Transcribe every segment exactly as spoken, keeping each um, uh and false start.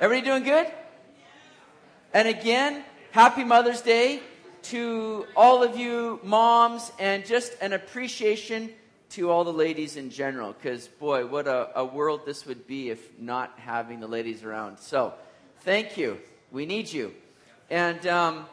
Everybody doing good? And again, happy Mother's Day to all of you moms, and just an appreciation to all the ladies in general, because boy, what a, a world this would be if not having the ladies around. So thank you. We need you. And um,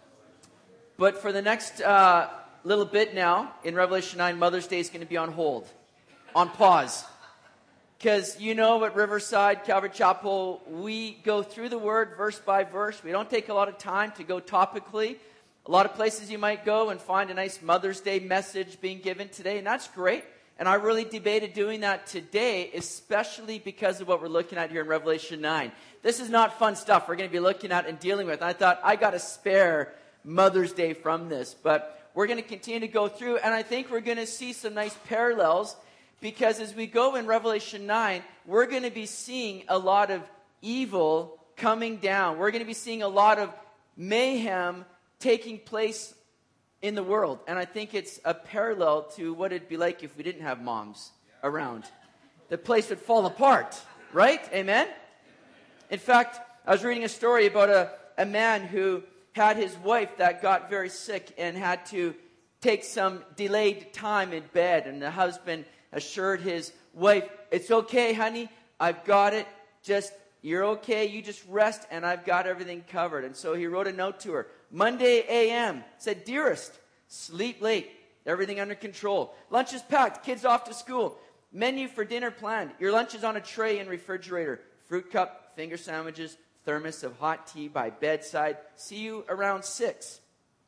but for the next uh, little bit now, in Revelation nine, Mother's Day is going to be on hold, on pause. Because you know, at Riverside Calvary Chapel, we go through the Word verse by verse. We don't take a lot of time to go topically. A lot of places you might go and find a nice Mother's Day message being given today, and that's great. And I really debated doing that today, especially because of what we're looking at here in Revelation nine. This is not fun stuff we're going to be looking at and dealing with. And I thought, I got to spare Mother's Day from this. But we're going to continue to go through, and I think we're going to see some nice parallels. Because as we go in Revelation nine, we're going to be seeing a lot of evil coming down. We're going to be seeing a lot of mayhem taking place in the world. And I think it's a parallel to what it'd be like if we didn't have moms around. The place would fall apart, right? Amen? In fact, I was reading a story about a, a man who had his wife that got very sick and had to take some delayed time in bed. And the husband assured his wife, "It's okay, honey. I've got it. Just, you're okay. You just rest, and I've got everything covered." And so he wrote a note to her. Monday a m said, "Dearest, sleep late. Everything under control. Lunch is packed. Kids off to school. Menu for dinner planned. Your lunch is on a tray in refrigerator. Fruit cup, finger sandwiches, thermos of hot tea by bedside. See you around six.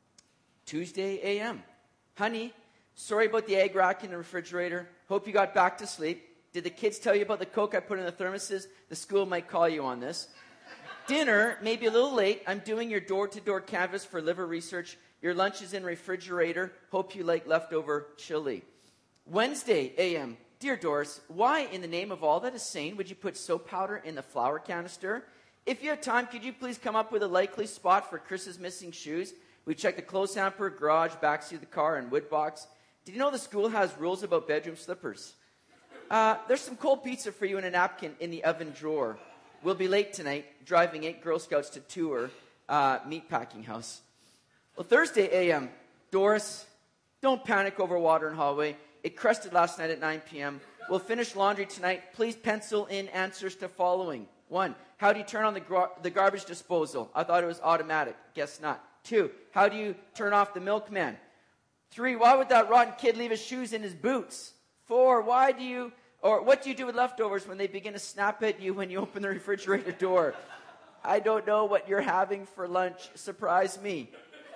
Tuesday a m Honey, sorry about the egg rack in the refrigerator. Hope you got back to sleep. Did the kids tell you about the Coke I put in the thermoses? The school might call you on this. Dinner, maybe a little late. I'm doing your door-to-door canvas for liver research. Your lunch is in refrigerator. Hope you like leftover chili. Wednesday a m Dear Doris, why in the name of all that is sane would you put soap powder in the flour canister? If you have time, could you please come up with a likely spot for Chris's missing shoes? We checked the clothes hamper, garage, backseat of the car, and wood box. Did you know the school has rules about bedroom slippers? Uh, there's some cold pizza for you in a napkin in the oven drawer. We'll be late tonight, driving eight Girl Scouts to tour uh, meatpacking house. Well, Thursday a m Doris, don't panic over water in hallway. It crested last night at nine p m We'll finish laundry tonight. Please pencil in answers to following. One, how do you turn on the, gar- the garbage disposal? I thought it was automatic. Guess not. Two, how do you turn off the milkman? Three, why would that rotten kid leave his shoes in his boots? Four, why do you, or what do you do with leftovers when they begin to snap at you when you open the refrigerator door? I don't know what you're having for lunch. Surprise me.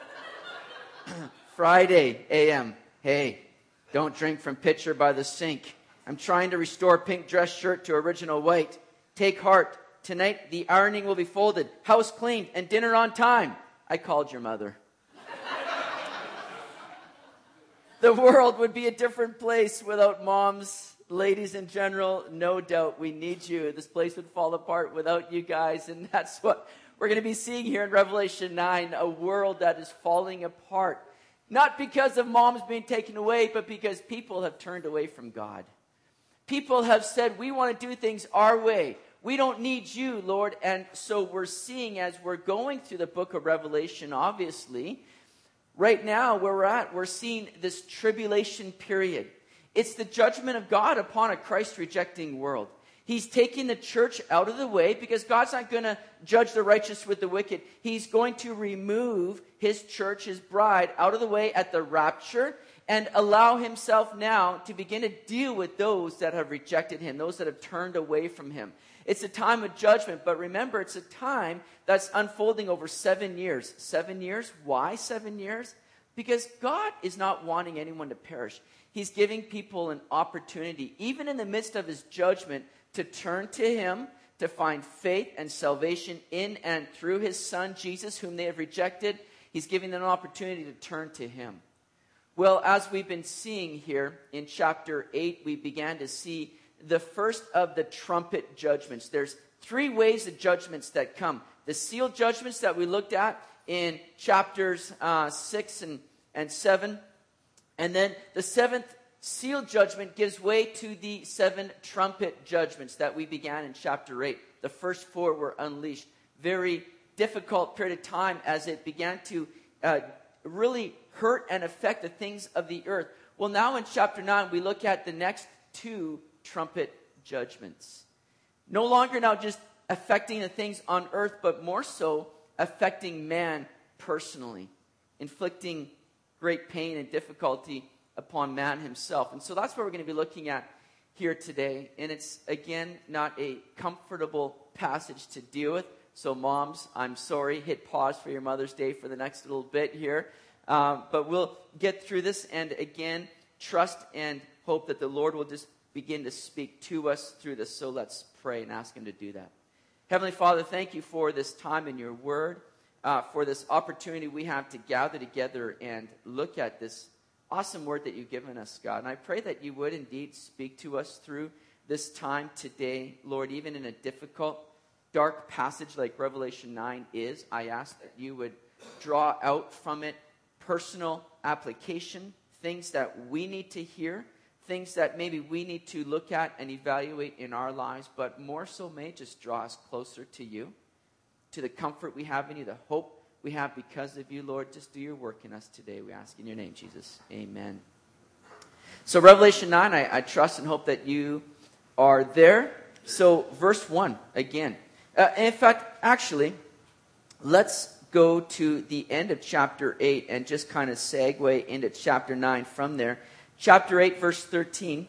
Friday a m Hey, don't drink from pitcher by the sink. I'm trying to restore pink dress shirt to original white. Take heart. Tonight the ironing will be folded, house cleaned, and dinner on time. I called your mother. The world would be a different place without moms, ladies in general. No doubt we need you. This place would fall apart without you guys. And that's what we're going to be seeing here in Revelation nine, a world that is falling apart. Not because of moms being taken away, but because people have turned away from God. People have said, we want to do things our way. We don't need you, Lord. And so we're seeing, as we're going through the book of Revelation, obviously, right now, where we're at, we're seeing this tribulation period. It's the judgment of God upon a Christ-rejecting world. He's taking the church out of the way because God's not going to judge the righteous with the wicked. He's going to remove his church, his bride, out of the way at the rapture and allow himself now to begin to deal with those that have rejected him, those that have turned away from him. It's a time of judgment, but remember, it's a time that's unfolding over seven years. Seven years? Why seven years? Because God is not wanting anyone to perish. He's giving people an opportunity, even in the midst of his judgment, to turn to him, to find faith and salvation in and through his son, Jesus, whom they have rejected. He's giving them an opportunity to turn to him. Well, as we've been seeing here in chapter eight, we began to see the first of the trumpet judgments. There's three ways of judgments that come. The seal judgments that we looked at in chapters uh, six and, and seven. And then the seventh seal judgment gives way to the seven trumpet judgments that we began in chapter eight. The first four were unleashed. Very difficult period of time as it began to uh, really hurt and affect the things of the earth. Well, now in chapter nine, we look at the next two trumpet judgments. No longer now just affecting the things on earth, but more so affecting man personally, inflicting great pain and difficulty upon man himself. And so that's what we're going to be looking at here today. And it's, again, not a comfortable passage to deal with. So moms, I'm sorry, hit pause for your Mother's Day for the next little bit here. Um, but we'll get through this and, again, trust and hope that the Lord will just begin to speak to us through this. So let's pray and ask him to do that. Heavenly Father, thank you for this time in your word, uh, for this opportunity we have to gather together and look at this awesome word that you've given us, God. And I pray that you would indeed speak to us through this time today, Lord, even in a difficult, dark passage like Revelation nine is. I ask that you would draw out from it personal application, things that we need to hear, things that maybe we need to look at and evaluate in our lives, but more so may just draw us closer to you, to the comfort we have in you, the hope we have because of you, Lord. Just do your work in us today, we ask in your name, Jesus. Amen. So Revelation nine, I, I trust and hope that you are there. So verse one, again. Uh, in fact, actually, let's go to the end of chapter eight and just kind of segue into chapter nine from there. Chapter eight, verse thirteen.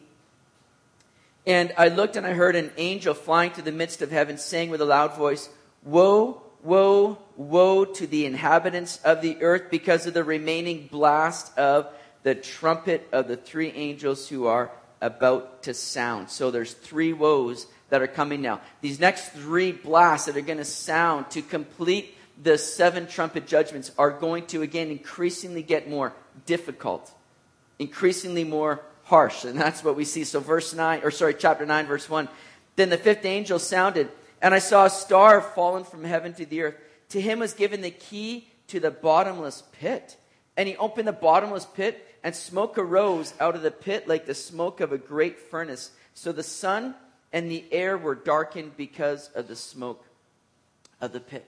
And I looked and I heard an angel flying to the midst of heaven, saying with a loud voice, "Woe, woe, woe to the inhabitants of the earth because of the remaining blast of the trumpet of the three angels who are about to sound." So there's three woes that are coming now. These next three blasts that are going to sound to complete the seven trumpet judgments are going to, again, increasingly get more difficult, increasingly more harsh. And that's what we see. So verse nine, or sorry, chapter nine, verse one. Then the fifth angel sounded, and I saw a star fallen from heaven to the earth. To him was given the key to the bottomless pit. And he opened the bottomless pit, and smoke arose out of the pit like the smoke of a great furnace. So the sun and the air were darkened because of the smoke of the pit.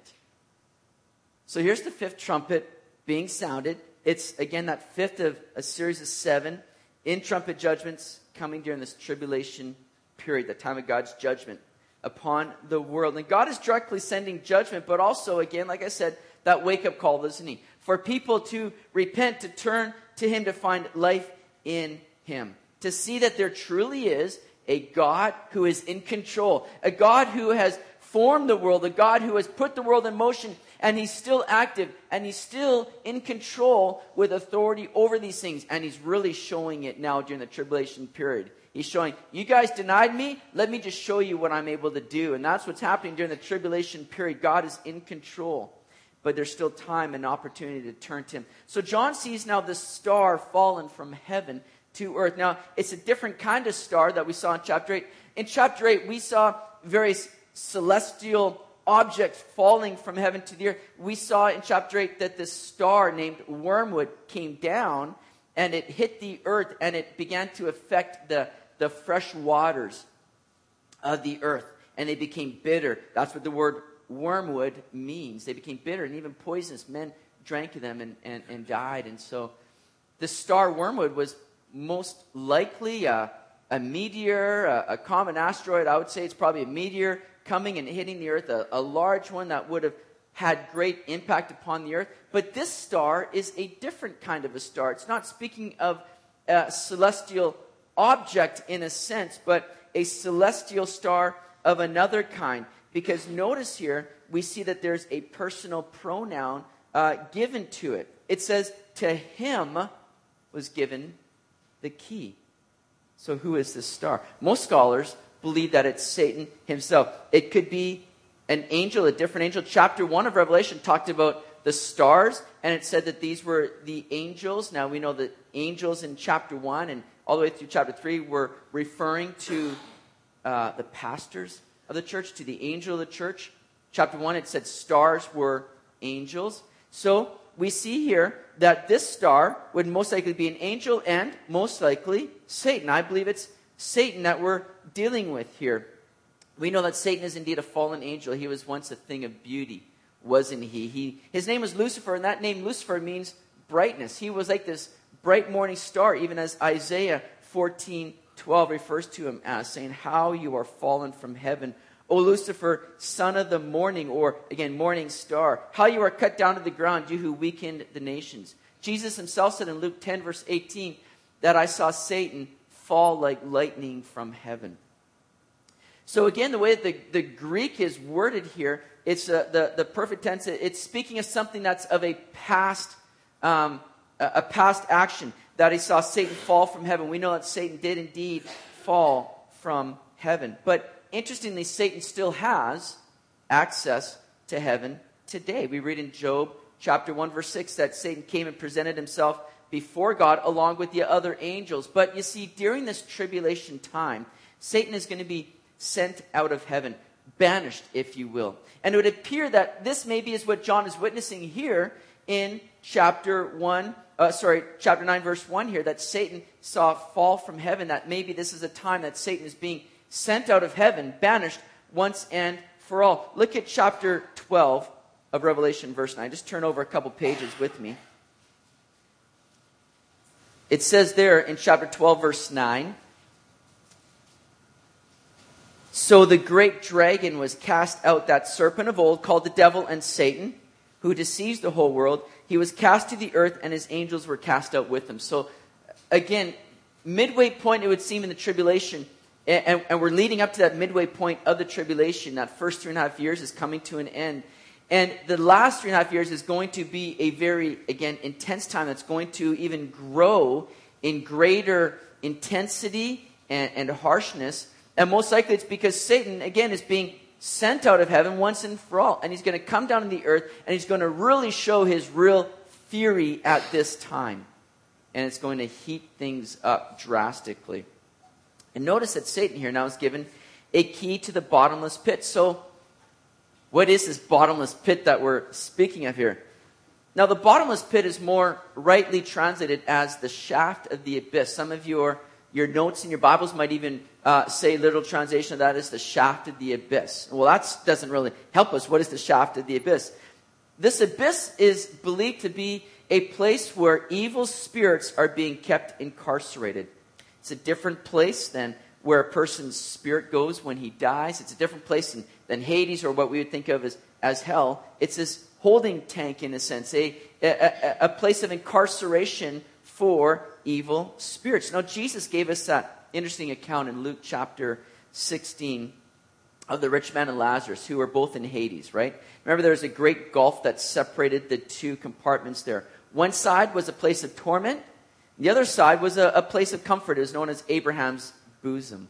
So here's the fifth trumpet being sounded. It's, again, that fifth of a series of seven in trumpet judgments coming during this tribulation period, the time of God's judgment upon the world. And God is directly sending judgment, but also, again, like I said, that wake-up call, isn't he? For people to repent, to turn to him, to find life in him. To see that there truly is a God who is in control. A God who has formed the world. A God who has put the world in motion. And he's still active. And he's still in control with authority over these things. And he's really showing it now during the tribulation period. He's showing, you guys denied me. Let me just show you what I'm able to do. And that's what's happening during the tribulation period. God is in control. But there's still time and opportunity to turn to him. So John sees now this star fallen from heaven to earth. Now, it's a different kind of star that we saw in chapter eight. In chapter eight, we saw various celestial objects falling from heaven to the earth. We saw in chapter eight that this star named Wormwood came down and it hit the earth and it began to affect the, the fresh waters of the earth. And they became bitter. That's what the word wormwood means. They became bitter and even poisonous. Men drank them and, and, and died. And so the star Wormwood was most likely a, a meteor, a, a common asteroid. I would say it's probably a meteor coming and hitting the earth, a, a large one that would have had great impact upon the earth. But this star is a different kind of a star. It's not speaking of a celestial object in a sense, but a celestial star of another kind. Because notice here, we see that there's a personal pronoun uh, given to it. It says, to him was given the key. So who is this star? Most scholars believe that it's Satan himself. It could be an angel, a different angel. Chapter one of Revelation talked about the stars, and it said that these were the angels. Now we know that angels in chapter one and all the way through chapter three were referring to uh, the pastors of the church, to the angel of the church. Chapter one, it said stars were angels. So we see here that this star would most likely be an angel and most likely Satan. I believe it's Satan that we're dealing with here. We know that Satan is indeed a fallen angel. He was once a thing of beauty, wasn't he? He his name was Lucifer, and that name Lucifer means brightness. He was like this bright morning star, even as Isaiah fourteen twelve refers to him as, saying, "How you are fallen from heaven, O Lucifer, son of the morning," or again, morning star. "How you are cut down to the ground, you who weakened the nations." Jesus himself said in Luke ten, verse eighteen, that I saw Satan fall like lightning from heaven. So again, the way that the, the Greek is worded here, it's uh, the, the perfect tense. It's speaking of something that's of a past, um, a past action, that he saw Satan fall from heaven. We know that Satan did indeed fall from heaven. But interestingly, Satan still has access to heaven today. We read in Job chapter one, verse six, that Satan came and presented himself before God along with the other angels. But you see, during this tribulation time, Satan is going to be sent out of heaven, banished, if you will. And it would appear that this maybe is what John is witnessing here in chapter one, uh, sorry, chapter nine, verse one here, that Satan saw fall from heaven, that maybe this is a time that Satan is being sent out of heaven, banished once and for all. Look at chapter twelve of Revelation, verse nine. Just turn over a couple pages with me. It says there in chapter twelve, verse nine, "So the great dragon was cast out, that serpent of old, called the devil and Satan, who deceives the whole world. He was cast to the earth, and his angels were cast out with him." So, again, midway point, it would seem, in the tribulation, and, and we're leading up to that midway point of the tribulation. That first three and a half years is coming to an end. And the last three and a half years is going to be a very, again, intense time that's going to even grow in greater intensity and, and harshness. And most likely it's because Satan, again, is being sent out of heaven once and for all. And he's going to come down to the earth, and he's going to really show his real fury at this time. And it's going to heat things up drastically. And notice that Satan here now is given a key to the bottomless pit. So, what is this bottomless pit that we're speaking of here? Now, the bottomless pit is more rightly translated as the shaft of the abyss. Some of your, your notes in your Bibles might even uh, say, literal translation of that is the shaft of the abyss. Well, that doesn't really help us. What is the shaft of the abyss? This abyss is believed to be a place where evil spirits are being kept incarcerated. It's a different place than where a person's spirit goes when he dies. It's a different place than, than Hades, or what we would think of as, as hell. It's this holding tank, in a sense, a, a, a place of incarceration for evil spirits. Now, Jesus gave us that interesting account in Luke chapter sixteen of the rich man and Lazarus, who were both in Hades, right? Remember, there was a great gulf that separated the two compartments there. One side was a place of torment. The other side was a, a place of comfort. It was known as Abraham's bosom.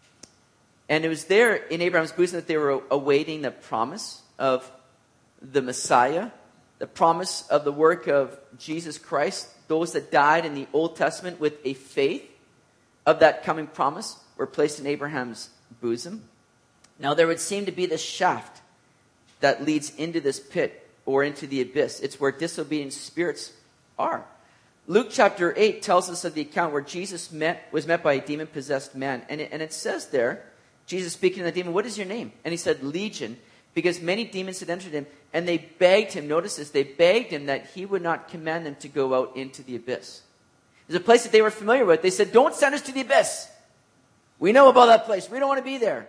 And it was there in Abraham's bosom that they were awaiting the promise of the Messiah, the promise of the work of Jesus Christ. Those that died in the Old Testament with a faith of that coming promise were placed in Abraham's bosom. Now there would seem to be this shaft that leads into this pit or into the abyss. It's where disobedient spirits are. Luke chapter eight tells us of the account where Jesus met was met by a demon-possessed man. And it, and it says there, Jesus speaking to the demon, "What is your name?" And he said, "Legion," because many demons had entered him. And they begged him, notice this, they begged him that he would not command them to go out into the abyss. There's a place that they were familiar with. They said, "Don't send us to the abyss. We know about that place. We don't want to be there."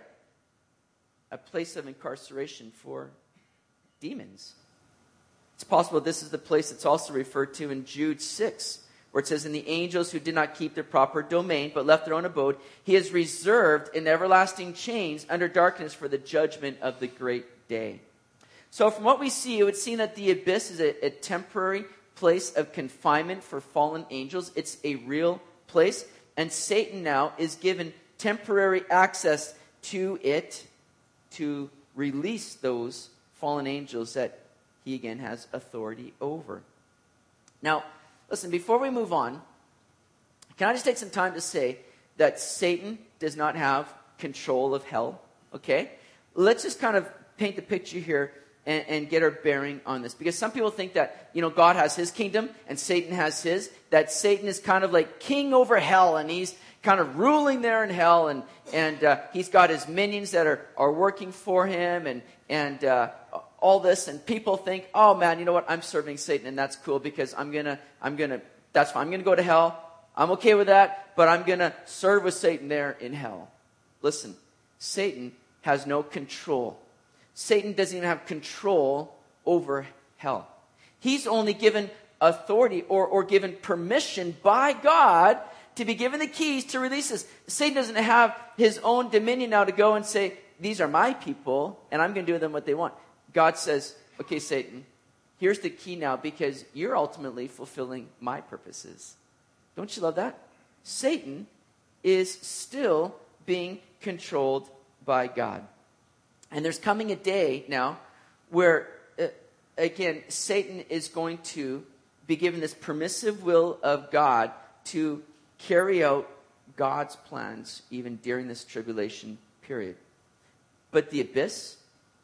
A place of incarceration for demons. It's possible this is the place that's also referred to in Jude six, where it says, "In the angels who did not keep their proper domain, but left their own abode, he is reserved in everlasting chains under darkness for the judgment of the great day." So from what we see, it would seem that the abyss is a, a temporary place of confinement for fallen angels. It's a real place. And Satan now is given temporary access to it to release those fallen angels that he again has authority over. Now, listen, before we move on, can I just take some time to say that Satan does not have control of hell, okay? Let's just kind of paint the picture here and, and get our bearing on this. Because some people think that, you know, God has his kingdom and Satan has his, that Satan is kind of like king over hell, and he's kind of ruling there in hell, and and uh, he's got his minions that are, are working for him, and and uh, all this, and people think, oh man, you know what? I'm serving Satan, and that's cool because I'm gonna I'm gonna that's fine. I'm gonna go to hell. I'm okay with that, but I'm gonna serve with Satan there in hell. Listen, Satan has no control. Satan doesn't even have control over hell. He's only given authority or, or given permission by God to be given the keys to release this. Satan doesn't have his own dominion now to go and say, these are my people, and I'm going to do with them what they want. God says, okay, Satan, here's the key now because you're ultimately fulfilling my purposes. Don't you love that? Satan is still being controlled by God. And there's coming a day now where, uh, again, Satan is going to be given this permissive will of God to carry out God's plans even during this tribulation period. But the abyss,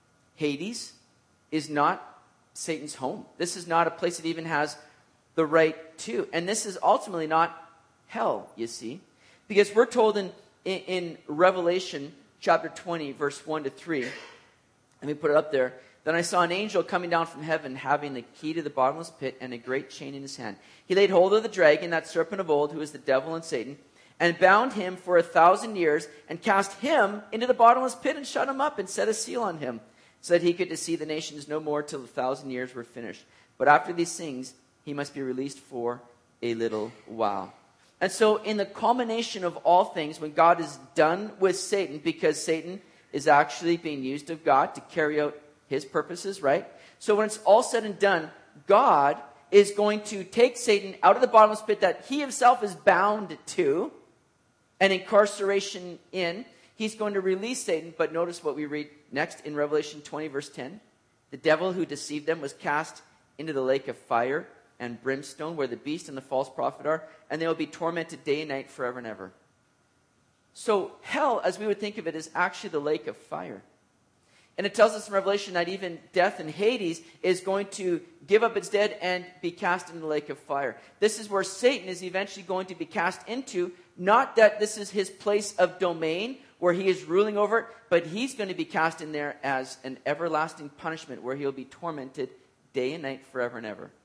Hades, is not Satan's home. This is not a place that even has the right to. And this is ultimately not hell, you see. Because we're told in, in, in Revelation chapter twenty, verse one to three, let me put it up there. Then I saw an angel coming down from heaven, having the key to the bottomless pit and a great chain in his hand. He laid hold of the dragon, that serpent of old, who is the devil and Satan, and bound him for a thousand years, and cast him into the bottomless pit, and shut him up, and set a seal on him, so that he could deceive the nations no more till the thousand years were finished. But after these things, he must be released for a little while. And so in the culmination of all things, when God is done with Satan, because Satan is actually being used of God to carry out his purposes, right? So when it's all said and done, God is going to take Satan out of the bottomless pit that he himself is bound to, and incarceration in. He's going to release Satan, but notice what we read next in Revelation twenty, verse ten. The devil who deceived them was cast into the lake of fire and brimstone, where the beast and the false prophet are, and they will be tormented day and night forever and ever. So hell, as we would think of it, is actually the lake of fire. And it tells us in Revelation that even death and Hades is going to give up its dead and be cast into the lake of fire. This is where Satan is eventually going to be cast into. Not that this is his place of domain where he is ruling over it, but he's going to be cast in there as an everlasting punishment where he'll be tormented day and night forever and ever.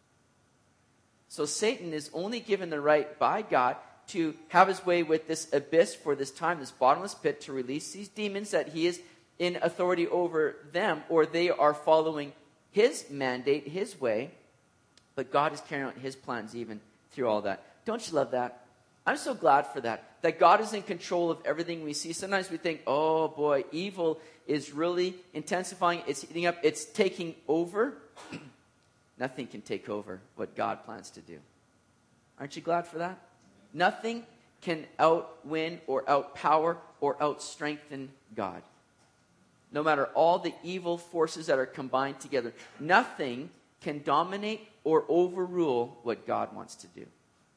So Satan is only given the right by God to have his way with this abyss for this time, this bottomless pit, to release these demons that he is in authority over them, or they are following his mandate, his way. But God is carrying out his plans even through all that. Don't you love that? I'm so glad for that. That God is in control of everything we see. Sometimes we think, oh boy, evil is really intensifying. It's heating up. It's taking over. Nothing can take over what God plans to do. Aren't you glad for that? Nothing can outwin or outpower or outstrengthen God. No matter all the evil forces that are combined together, nothing can dominate or overrule what God wants to do.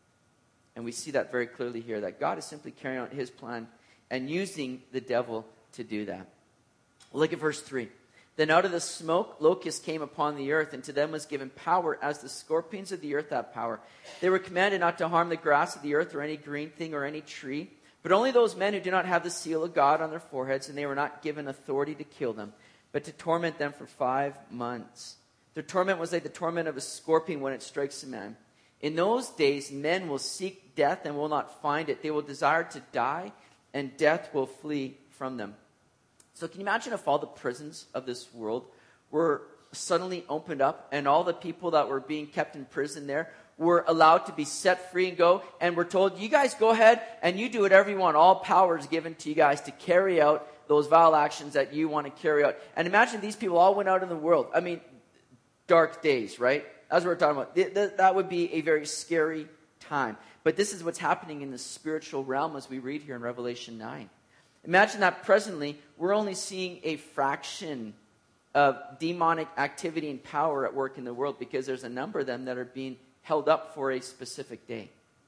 And we see that very clearly here, that God is simply carrying out his plan and using the devil to do that. Look at verse three. Then out of the smoke locusts came upon the earth, and to them was given power as the scorpions of the earth have power. They were commanded not to harm the grass of the earth or any green thing or any tree, but only those men who do not have the seal of God on their foreheads, and they were not given authority to kill them, but to torment them for five months. Their torment was like the torment of a scorpion when it strikes a man. In those days, men will seek death and will not find it. They will desire to die, and death will flee from them. So can you imagine if all the prisons of this world were suddenly opened up, and all the people that were being kept in prison there were allowed to be set free and go, and we're told, you guys go ahead and you do whatever you want. All power is given to you guys to carry out those vile actions that you want to carry out. And imagine these people all went out in the world. I mean, dark days, right? That's what we're talking about. Th- th- that would be a very scary time. But this is what's happening in the spiritual realm as we read here in Revelation nine. Imagine that presently we're only seeing a fraction of demonic activity and power at work in the world, because there's a number of them that are being held up for a specific day.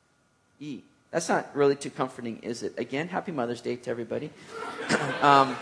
E. That's not really too comforting, is it? Again, happy Mother's Day to everybody. um,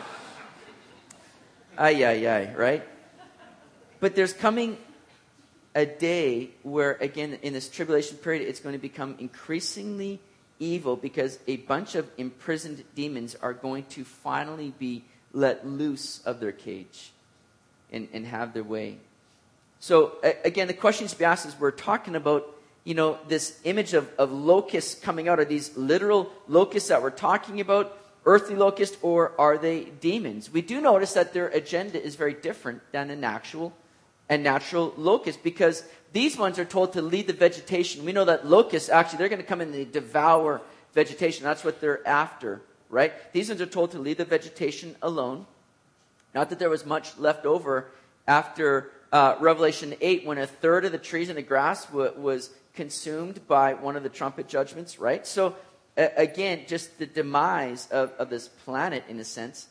ay, ay, ay, right? But there's coming a day where, again, in this tribulation period, it's going to become increasingly evil because a bunch of imprisoned demons are going to finally be let loose of their cage and, and have their way. So, a- again, the question to be asked is, we're talking about, you know, this image of, of locusts coming out. Are these literal locusts that we're talking about, earthly locusts, or are they demons? We do notice that their agenda is very different than an actual and natural locust, because these ones are told to lead the vegetation. We know that locusts, actually, they're going to come in and they devour vegetation. That's what they're after, right? These ones are told to leave the vegetation alone. Not that there was much left over after uh, Revelation eight, when a third of the trees and the grass w- was consumed by one of the trumpet judgments, right? So, uh, again, just the demise of, of this planet, in a sense.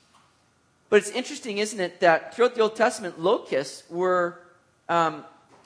But it's interesting, isn't it, that throughout the Old Testament, locusts were um,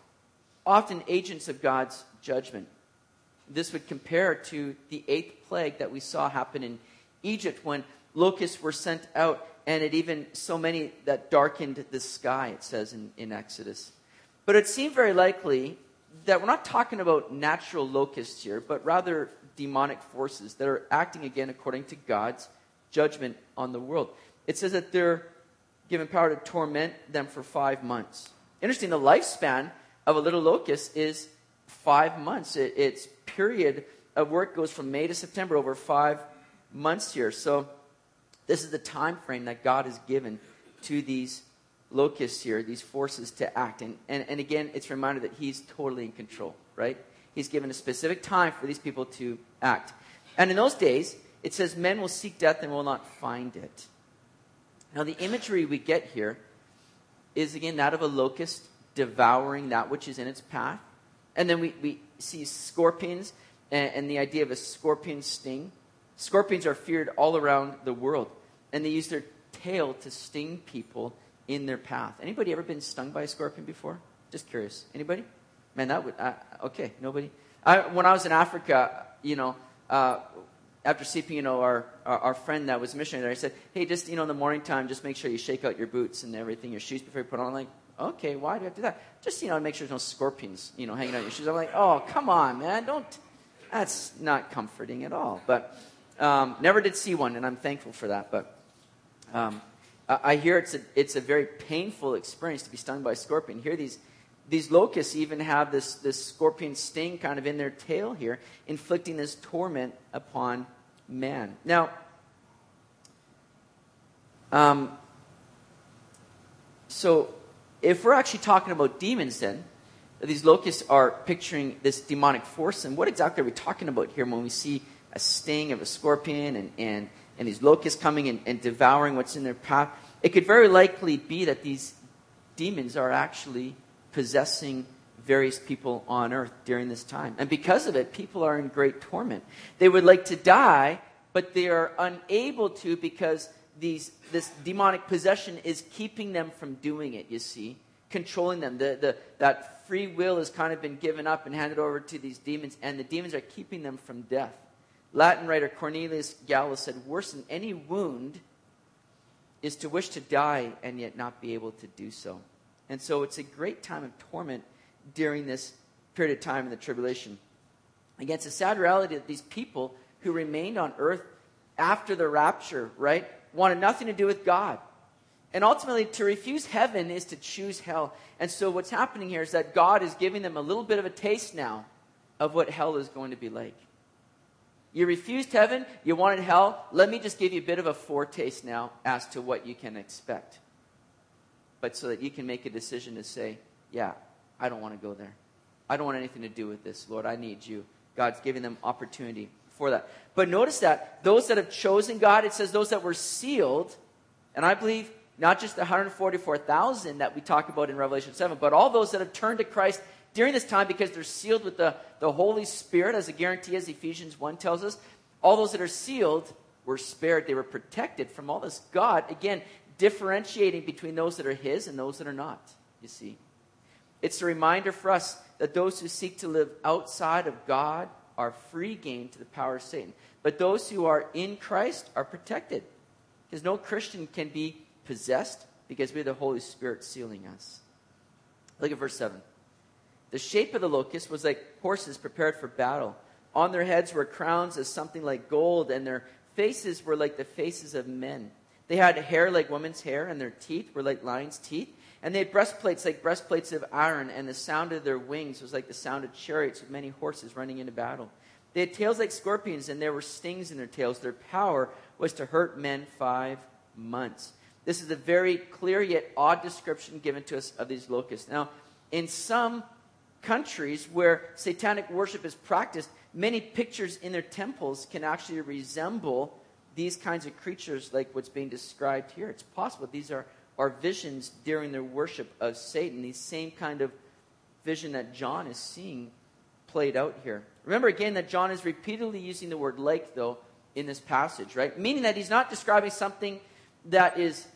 often agents of God's judgment. This would compare to the eighth plague that we saw happen in Egypt, when locusts were sent out, and it even so many that darkened the sky, it says in, in Exodus. But it seemed very likely that we're not talking about natural locusts here, but rather demonic forces that are acting again according to God's judgment on the world. It says that they're given power to torment them for five months. Interesting, the lifespan of a little locust is five months. It, its period of work goes from May to September, over five months here. So this is the time frame that God has given to these locusts here, these forces to act. And, and, and again, it's a reminder that he's totally in control, right? He's given a specific time for these people to act. And in those days, it says men will seek death and will not find it. Now, the imagery we get here is, again, that of a locust devouring that which is in its path. And then we, we see scorpions and, and the idea of a scorpion sting. Scorpions are feared all around the world, and they use their tail to sting people in their path. Anybody ever been stung by a scorpion before? Just curious. Anybody? Man, that would... Uh, okay, nobody? I, when I was in Africa, you know... Uh, After sleeping, you know, our, our our friend that was a missionary there, I said, hey, just, you know, in the morning time, just make sure you shake out your boots and everything, your shoes before you put on. I'm like, okay, why do you have to do that? Just, you know, make sure there's no scorpions, you know, hanging out your shoes. I'm like, oh, come on, man, don't, that's not comforting at all. But um, never did see one, and I'm thankful for that. But um, I, I hear it's a, it's a very painful experience to be stung by a scorpion. Here these These locusts even have this, this scorpion sting kind of in their tail here, inflicting this torment upon man. Now, um, so if we're actually talking about demons then, these locusts are picturing this demonic force, and what exactly are we talking about here when we see a sting of a scorpion and, and, and these locusts coming and, and devouring what's in their path? It could very likely be that these demons are actually possessing various people on earth during this time. And because of it, people are in great torment. They would like to die, but they are unable to because these this demonic possession is keeping them from doing it, you see, controlling them. The, the, that free will has kind of been given up and handed over to these demons, and the demons are keeping them from death. Latin writer Cornelius Gallus said, worse than any wound is to wish to die and yet not be able to do so. And so it's a great time of torment during this period of time in the tribulation. Again, it's a sad reality that these people who remained on earth after the rapture, right, wanted nothing to do with God. And ultimately, to refuse heaven is to choose hell. And so what's happening here is that God is giving them a little bit of a taste now of what hell is going to be like. You refused heaven, you wanted hell. Let me just give you a bit of a foretaste now as to what you can expect. But so that you can make a decision to say, yeah, I don't want to go there. I don't want anything to do with this, Lord. I need you. God's giving them opportunity for that. But notice that those that have chosen God, it says those that were sealed, and I believe not just the one hundred forty-four thousand that we talk about in Revelation seven, but all those that have turned to Christ during this time because they're sealed with the, the Holy Spirit as a guarantee, as Ephesians one tells us. All those that are sealed were spared. They were protected from all this. God, again, differentiating between those that are his and those that are not, you see. It's a reminder for us that those who seek to live outside of God are free game to the power of Satan. But those who are in Christ are protected. Because no Christian can be possessed because we have the Holy Spirit sealing us. Look at verse seven. The shape of the locust was like horses prepared for battle, On their heads were crowns of something like gold, and their faces were like the faces of men. They had hair like women's hair, and their teeth were like lions' teeth. And they had breastplates like breastplates of iron, and the sound of their wings was like the sound of chariots with many horses running into battle. They had tails like scorpions, and there were stings in their tails. Their power was to hurt men five months. This is a very clear yet odd description given to us of these locusts. Now, in some countries where satanic worship is practiced, many pictures in their temples can actually resemble these kinds of creatures like what's being described here. It's possible these are, are visions during their worship of Satan, these same kind of vision that John is seeing played out here. Remember again that John is repeatedly using the word like, though, in this passage, right? Meaning that he's not describing something that is,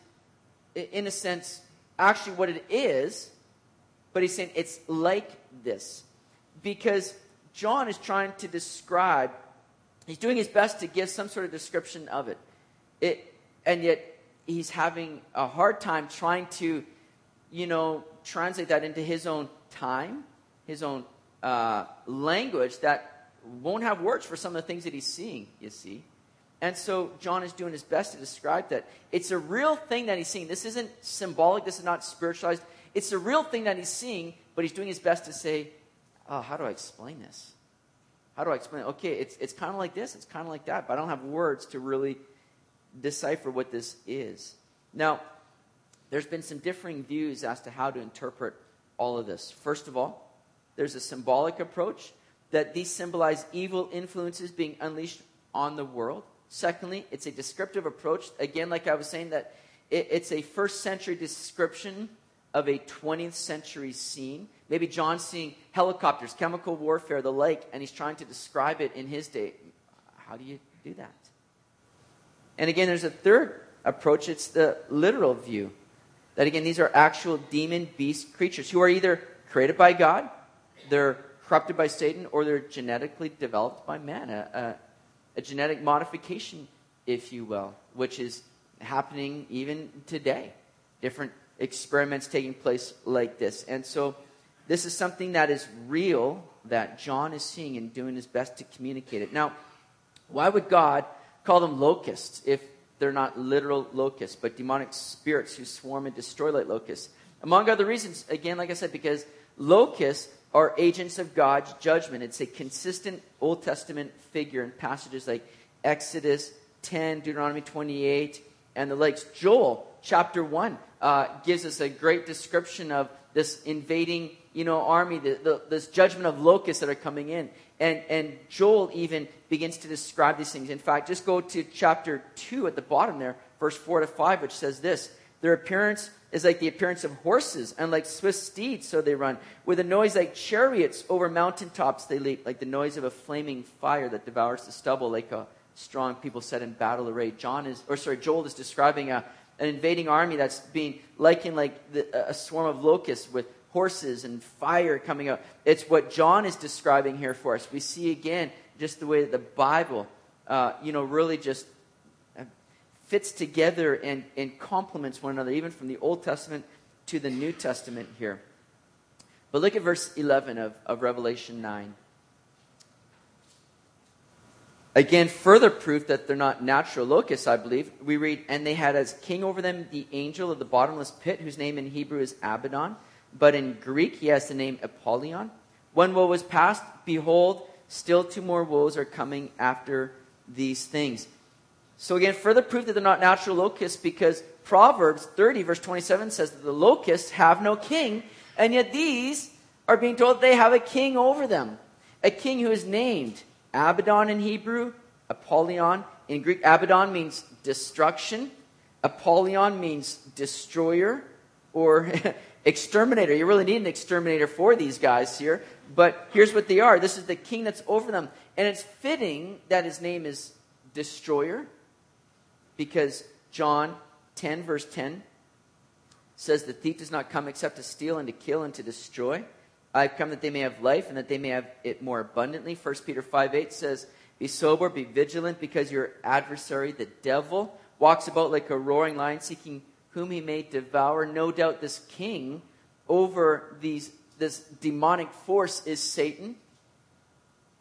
in a sense, actually what it is, but he's saying it's like this. Because John is trying to describe, he's doing his best to give some sort of description of it. It and yet he's having a hard time trying to, you know, translate that into his own time, his own uh, language that won't have words for some of the things that he's seeing, you see. And so John is doing his best to describe that. It's a real thing that he's seeing. This isn't symbolic. This is not spiritualized. It's a real thing that he's seeing, but he's doing his best to say, oh, how do I explain this? How do I explain it? Okay, it's, it's kind of like this. It's kind of like that. But I don't have words to really decipher what this is. Now, there's been some differing views as to how to interpret all of this. First of all, there's a symbolic approach that these symbolize evil influences being unleashed on the world. Secondly, it's a descriptive approach. Again, like I was saying, that it, it's a first century description of a twentieth century scene. Maybe John's seeing helicopters, chemical warfare, the like, and he's trying to describe it in his day. How do you do that? And again, there's a third approach. It's the literal view. That again, these are actual demon beast creatures who are either created by God, they're corrupted by Satan, or they're genetically developed by man. A, a, a genetic modification, if you will, which is happening even today. Different experiments taking place like this. And so this is something that is real that John is seeing and doing his best to communicate it. Now, why would God call them locusts if they're not literal locusts, but demonic spirits who swarm and destroy like locusts? Among other reasons, again, like I said, because locusts are agents of God's judgment. It's a consistent Old Testament figure in passages like Exodus ten, Deuteronomy twenty-eight, and the likes. Joel chapter one uh, gives us a great description of this invading, you know, army, the, the, this judgment of locusts that are coming in. And, and Joel even begins to describe these things. In fact, just go to chapter two at the bottom there, verse four to five, which says this: their appearance is like the appearance of horses, and like swift steeds, so they run. With a noise like chariots over mountaintops they leap, like the noise of a flaming fire that devours the stubble, like a strong people set in battle array. John is, or sorry, Joel is describing a, an invading army that's being likened like the, a swarm of locusts with horses and fire coming out. It's what John is describing here for us. We see again just the way that the Bible, uh, you know, really just fits together and, and complements one another, even from the Old Testament to the New Testament here. But look at verse eleven of, of Revelation nine. Again, further proof that they're not natural locusts, I believe. We read, and they had as king over them the angel of the bottomless pit, whose name in Hebrew is Abaddon, but in Greek he has the name Apollyon. One woe was past, behold, still two more woes are coming after these things. So again, further proof that they're not natural locusts, because Proverbs thirty, verse twenty-seven says that the locusts have no king, and yet these are being told they have a king over them. A king who is named Abaddon in Hebrew, Apollyon. In Greek, Abaddon means destruction. Apollyon means destroyer or exterminator. You really need an exterminator for these guys here. But here's what they are. This is the king that's over them. And it's fitting that his name is destroyer, because John ten, verse ten says, the thief does not come except to steal and to kill and to destroy. I've come that they may have life and that they may have it more abundantly. First Peter five eight says, be sober, be vigilant, because your adversary, the devil, walks about like a roaring lion, seeking whom he may devour. No doubt this king over these this demonic force is Satan.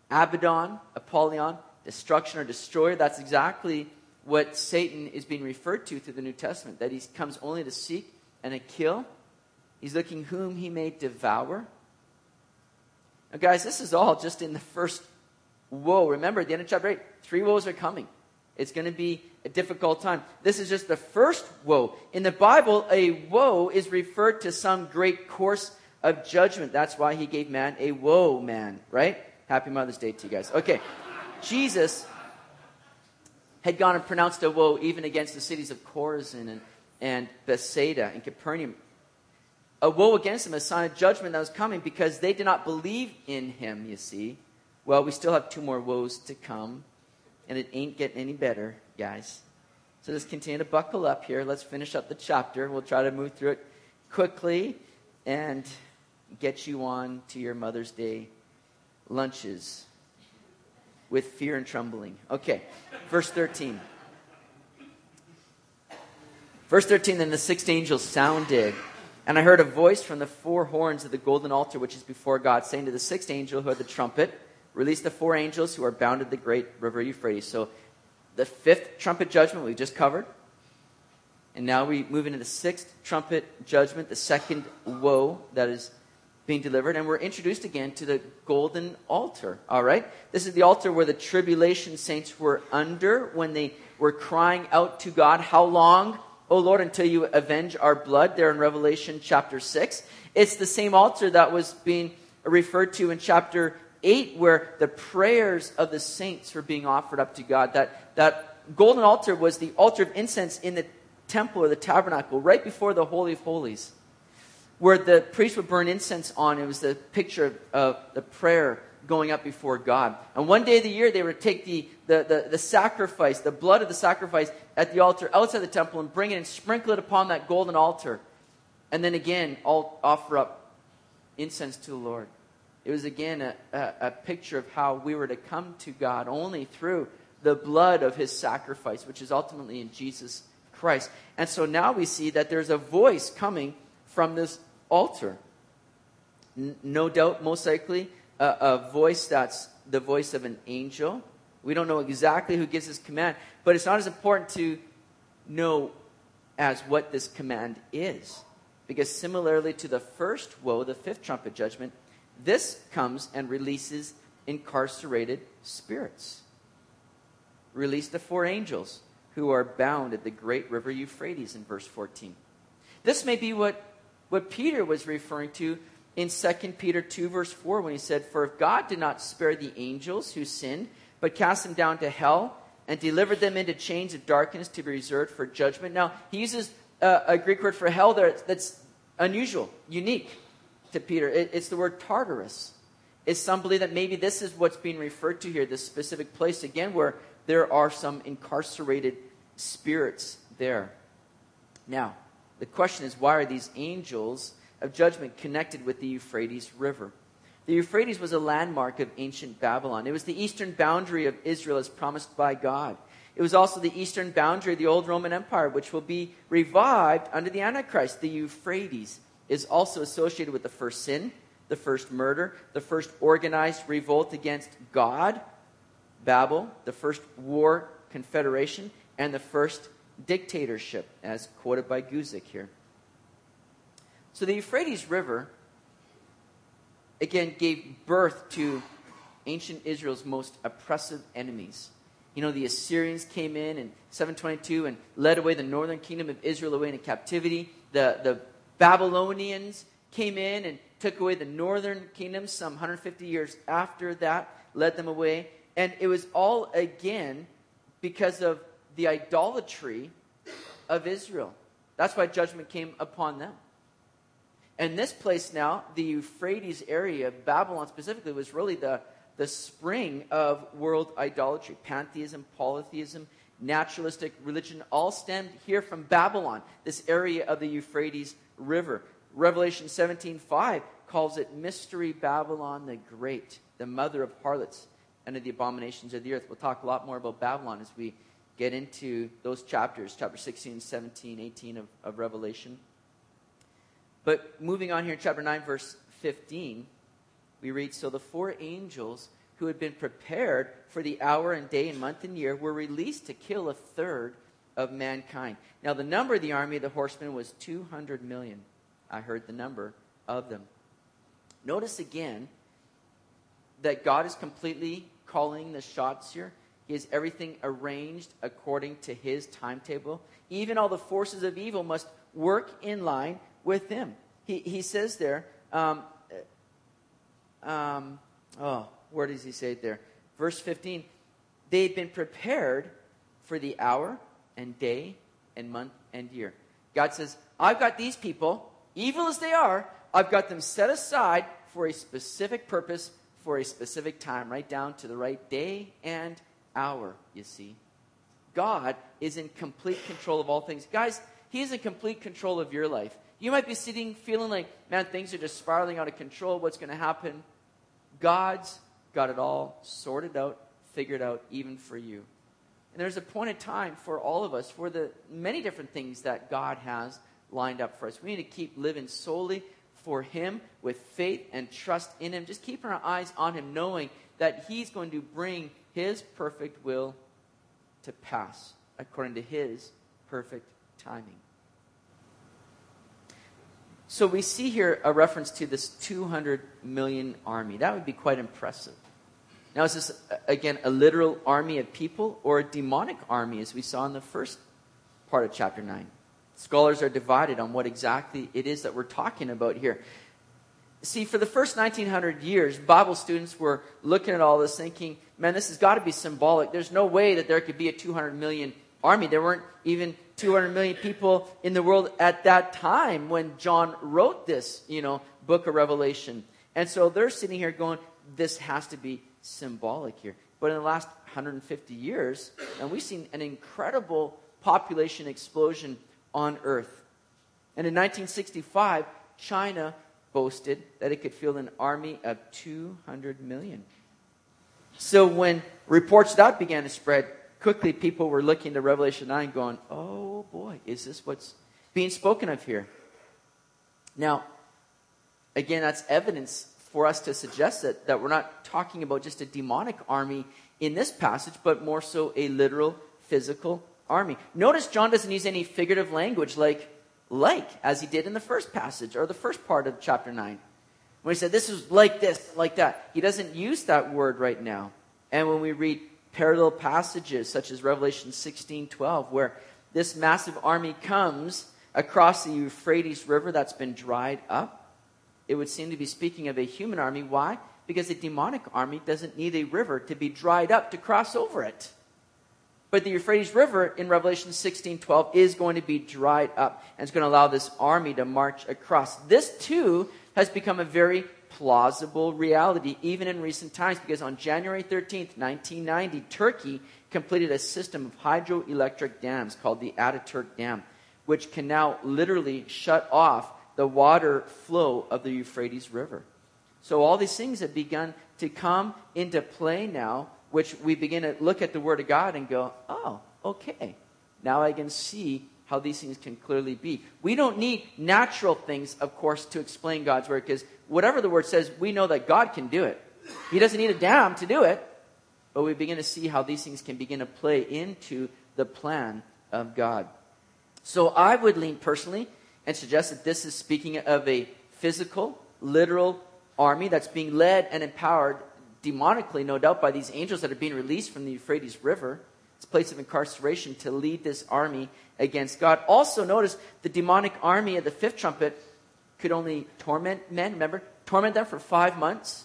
Abaddon, Apollyon, destruction or destroyer. That's exactly what Satan is being referred to through the New Testament, that he comes only to seek and to kill. He's looking whom he may devour. Now, guys, this is all just in the first woe. Remember, at the end of chapter eight, three woes are coming. It's going to be a difficult time. This is just the first woe. In the Bible, a woe is referred to some great course of judgment. That's why he gave man a woe man, right? Happy Mother's Day to you guys. Okay, Jesus had gone and pronounced a woe even against the cities of Chorazin and, and Bethsaida and Capernaum. A woe against them, a sign of judgment that was coming because they did not believe in him, you see. Well, we still have two more woes to come, and it ain't getting any better, guys. So just continue to buckle up here. Let's finish up the chapter. We'll try to move through it quickly and get you on to your Mother's Day lunches with fear and trembling. Okay, verse thirteen. Verse thirteen, then the sixth angel sounded, and I heard a voice from the four horns of the golden altar which is before God, saying to the sixth angel who had the trumpet, release the four angels who are bound at the great river Euphrates. So the fifth trumpet judgment we just covered. And now we move into the sixth trumpet judgment, the second woe that is being delivered. And we're introduced again to the golden altar. All right? This is the altar where the tribulation saints were under when they were crying out to God. How long, O Lord, until you avenge our blood? There in Revelation chapter six. It's the same altar that was being referred to in chapter eight, where the prayers of the saints were being offered up to God. That, that golden altar was the altar of incense in the temple or the tabernacle, right before the Holy of Holies, where the priest would burn incense on. It was the picture of, of the prayer going up before God. And one day of the year, they would take the, the, the, the sacrifice, the blood of the sacrifice at the altar outside the temple and bring it and sprinkle it upon that golden altar. And then again, all offer up incense to the Lord. It was again a, a, a picture of how we were to come to God only through the blood of his sacrifice, which is ultimately in Jesus Christ. And so now we see that there's a voice coming from this altar. N- no doubt, most likely, a, a voice that's the voice of an angel. We don't know exactly who gives this command, but it's not as important to know as what this command is. Because similarly to the first woe, the fifth trumpet judgment, this comes and releases incarcerated spirits. Release the four angels who are bound at the great river Euphrates in verse fourteen. This may be what, what Peter was referring to in Second Peter two verse four when he said, for if God did not spare the angels who sinned, but cast them down to hell and delivered them into chains of darkness to be reserved for judgment. Now, he uses a, a Greek word for hell there that's unusual, unique to Peter. It, it's the word Tartarus. It's some believe that maybe this is what's being referred to here, this specific place again where there are some incarcerated spirits there. Now, the question is, why are these angels of judgment connected with the Euphrates River? The Euphrates was a landmark of ancient Babylon. It was the eastern boundary of Israel as promised by God. It was also the eastern boundary of the old Roman Empire, which will be revived under the Antichrist. The Euphrates is also associated with the first sin, the first murder, the first organized revolt against God, Babel, the first war confederation, and the first dictatorship, as quoted by Guzik here. So the Euphrates River, again, gave birth to ancient Israel's most oppressive enemies. You know, the Assyrians came in in seven twenty-two and led away the northern kingdom of Israel away into captivity. The, the Babylonians came in and took away the northern kingdom some one hundred fifty years after that, led them away. And it was all, again, because of the idolatry of Israel. That's why judgment came upon them. And this place now, the Euphrates area, Babylon specifically, was really the, the spring of world idolatry. Pantheism, polytheism, naturalistic religion all stemmed here from Babylon, this area of the Euphrates River. Revelation seventeen five calls it Mystery Babylon the Great, the mother of harlots and of the abominations of the earth. We'll talk a lot more about Babylon as we get into those chapters, chapter sixteen, seventeen, eighteen of, of Revelation. But moving on here in chapter nine, verse fifteen, we read, so the four angels who had been prepared for the hour and day and month and year were released to kill a third of mankind. Now, the number of the army of the horsemen was two hundred million. I heard the number of them. Notice again that God is completely calling the shots here. He has everything arranged according to his timetable. Even all the forces of evil must work in line with him. He, he says there, um, um, oh, where does he say it there? Verse fifteen, they've been prepared for the hour and day and month and year. God says, I've got these people, evil as they are, I've got them set aside for a specific purpose, for a specific time, right down to the right day and hour, you see. God is in complete control of all things. Guys, he is in complete control of your life. You might be sitting feeling like, man, things are just spiraling out of control. What's going to happen? God's got it all sorted out, figured out, even for you. And there's a point in time for all of us for the many different things that God has lined up for us. We need to keep living solely for him with faith and trust in him. Just keeping our eyes on him, knowing that he's going to bring his perfect will to pass according to his perfect timing. So we see here a reference to this two hundred million army. That would be quite impressive. Now, is this, again, a literal army of people or a demonic army, as we saw in the first part of chapter nine? Scholars are divided on what exactly it is that we're talking about here. See, for the first nineteen hundred years, Bible students were looking at all this thinking, man, this has got to be symbolic. There's no way that there could be a two hundred million army. There weren't even two hundred million people in the world at that time when John wrote this, you know, book of Revelation. And so they're sitting here going, this has to be symbolic here. But in the last one hundred fifty years, and we've seen an incredible population explosion on Earth. And in nineteen sixty-five, China boasted that it could field an army of two hundred million. So when reports of that began to spread, quickly people were looking to Revelation nine going, oh boy, is this what's being spoken of here? Now, again, that's evidence for us to suggest that, that we're not talking about just a demonic army in this passage, but more so a literal, physical army. Notice John doesn't use any figurative language like, like, as he did in the first passage, or the first part of chapter nine. When he said, this is like this, like that. He doesn't use that word right now. And when we read parallel passages, such as Revelation sixteen twelve, where this massive army comes across the Euphrates River that's been dried up, it would seem to be speaking of a human army. Why? Because a demonic army doesn't need a river to be dried up to cross over it. But the Euphrates River in Revelation sixteen twelve is going to be dried up, and it's going to allow this army to march across. This too has become a very plausible reality, even in recent times, because on January thirteenth, nineteen ninety, Turkey completed a system of hydroelectric dams called the Ataturk Dam, which can now literally shut off the water flow of the Euphrates River. So all these things have begun to come into play now, which we begin to look at the Word of God and go, oh, okay. Now I can see how these things can clearly be. We don't need natural things, of course, to explain God's Word, because whatever the Word says, we know that God can do it. He doesn't need a dam to do it, but we begin to see how these things can begin to play into the plan of God. So I would lean personally and suggest that this is speaking of a physical, literal army that's being led and empowered demonically, no doubt, by these angels that are being released from the Euphrates River. It's a place of incarceration to lead this army against God. Also, notice the demonic army of the fifth trumpet could only torment men. Remember? Torment them for five months.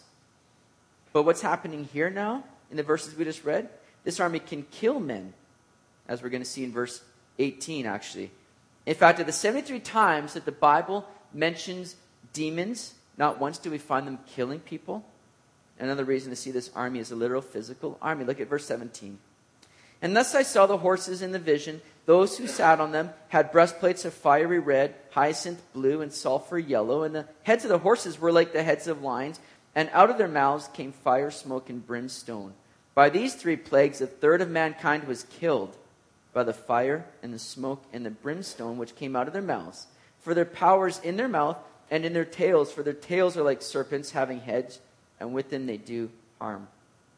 But what's happening here now, in the verses we just read? This army can kill men, as we're going to see in verse eighteen, actually. In fact, of the seventy-three times that the Bible mentions demons, not once do we find them killing people. Another reason to see this army as a literal physical army. Look at verse seventeen. And thus I saw the horses in the vision. Those who sat on them had breastplates of fiery red, hyacinth blue, and sulfur yellow. And the heads of the horses were like the heads of lions. And out of their mouths came fire, smoke, and brimstone. By these three plagues, a third of mankind was killed by the fire and the smoke and the brimstone which came out of their mouths. For their powers in their mouth and in their tails, for their tails are like serpents having heads, and with them they do harm.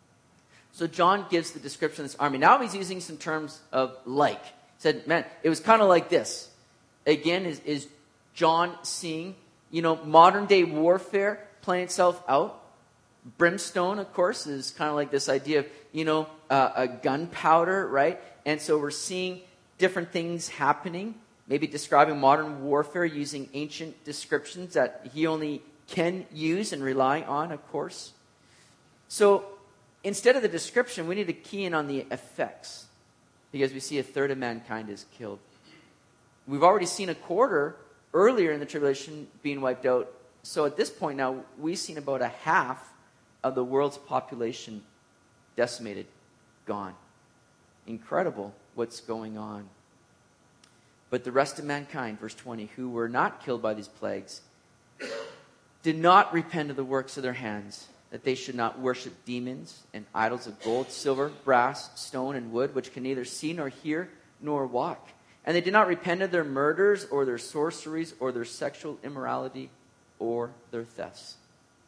So John gives the description of this army. Now he's using some terms of like. He said, man, it was kind of like this. Again, is, is John seeing, you know, modern day warfare playing itself out? Brimstone, of course, is kind of like this idea of, you know, uh, a gunpowder, right? And so we're seeing different things happening, maybe describing modern warfare using ancient descriptions that he only can use and rely on, of course. So instead of the description, we need to key in on the effects, because we see a third of mankind is killed. We've already seen a quarter earlier in the tribulation being wiped out. So at this point now, we've seen about a half of the world's population decimated, gone. Incredible what's going on. But the rest of mankind, verse twenty, who were not killed by these plagues, did not repent of the works of their hands, that they should not worship demons and idols of gold, silver, brass, stone, and wood, which can neither see nor hear nor walk. And they did not repent of their murders or their sorceries or their sexual immorality or their thefts.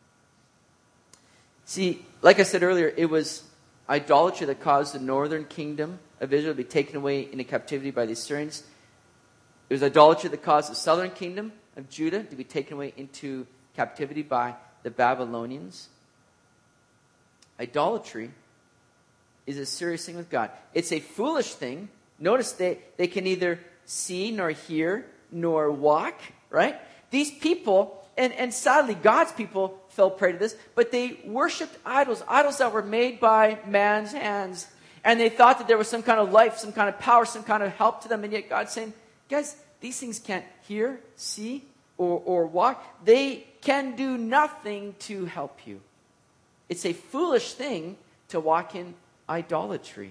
See, like I said earlier, it was idolatry that caused the northern kingdom of Israel to be taken away into captivity by the Assyrians. It was idolatry that caused the southern kingdom of Judah to be taken away into captivity by the Babylonians. Idolatry is a serious thing with God. It's a foolish thing. Notice they, they can neither see nor hear nor walk, right? These people, and, and sadly God's people fell prey to this, but they worshipped idols, idols that were made by man's hands. And they thought that there was some kind of life, some kind of power, some kind of help to them. And yet God's saying, guys, these things can't hear, see, or, or walk. They can do nothing to help you. It's a foolish thing to walk in idolatry.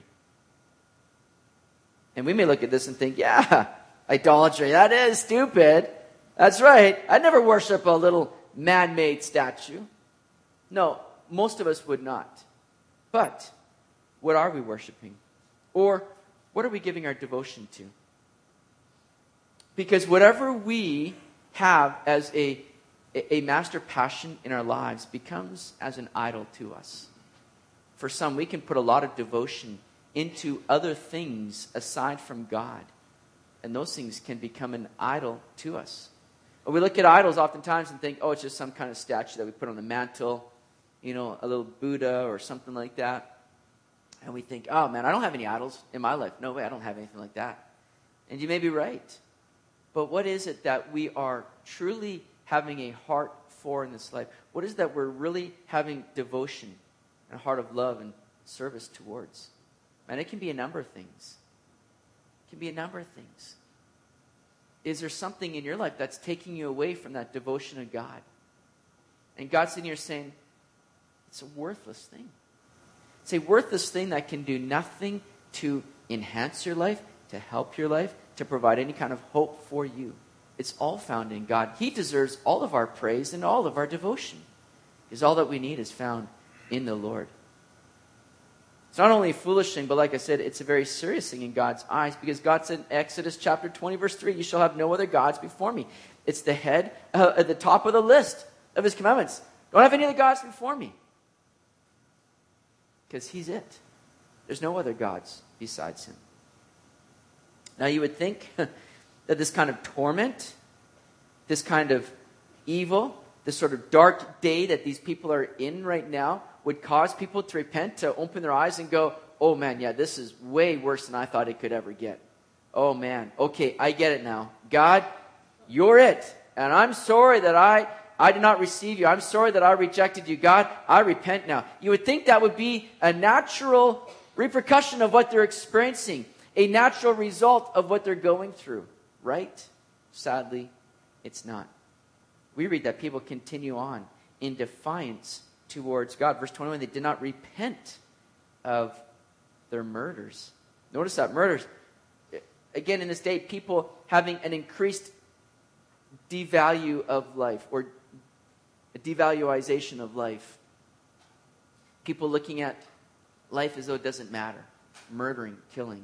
And we may look at this and think, yeah, idolatry, that is stupid. That's right. I'd never worship a little man-made statue. No, most of us would not. But what are we worshiping? Or what are we giving our devotion to? Because whatever we have as a, a master passion in our lives becomes as an idol to us. For some, we can put a lot of devotion into other things aside from God. And those things can become an idol to us. Or we look at idols oftentimes and think, oh, it's just some kind of statue that we put on the mantle, you know, a little Buddha or something like that. And we think, oh man, I don't have any idols in my life. No way, I don't have anything like that. And you may be right. But what is it that we are truly having a heart for in this life? What is it that we're really having devotion and a heart of love and service towards? And it can be a number of things. It can be a number of things. Is there something in your life that's taking you away from that devotion to God? And God's sitting here saying, it's a worthless thing. It's a worthless thing that can do nothing to enhance your life, to help your life, to provide any kind of hope for you. It's all found in God. He deserves all of our praise and all of our devotion. Because all that we need is found in the Lord. It's not only a foolish thing, but like I said, it's a very serious thing in God's eyes. Because God said in Exodus chapter twenty, verse three, you shall have no other gods before me. It's the head, uh, at the top of the list of his commandments. Don't have any other gods before me. Because he's it. There's no other gods besides him. Now you would think that this kind of torment, this kind of evil, this sort of dark day that these people are in right now would cause people to repent, to open their eyes and go, oh man, yeah, this is way worse than I thought it could ever get. Oh man, okay, I get it now. God, you're it. And I'm sorry that I, I did not receive you. I'm sorry that I rejected you. God, I repent now. You would think that would be a natural repercussion of what they're experiencing, a natural result of what they're going through, right? Sadly, it's not. We read that people continue on in defiance towards God. Verse twenty-one, they did not repent of their murders. Notice that, murders. Again, in this day, people having an increased devalue of life, or a devaluization of life. People looking at life as though it doesn't matter. Murdering, killing.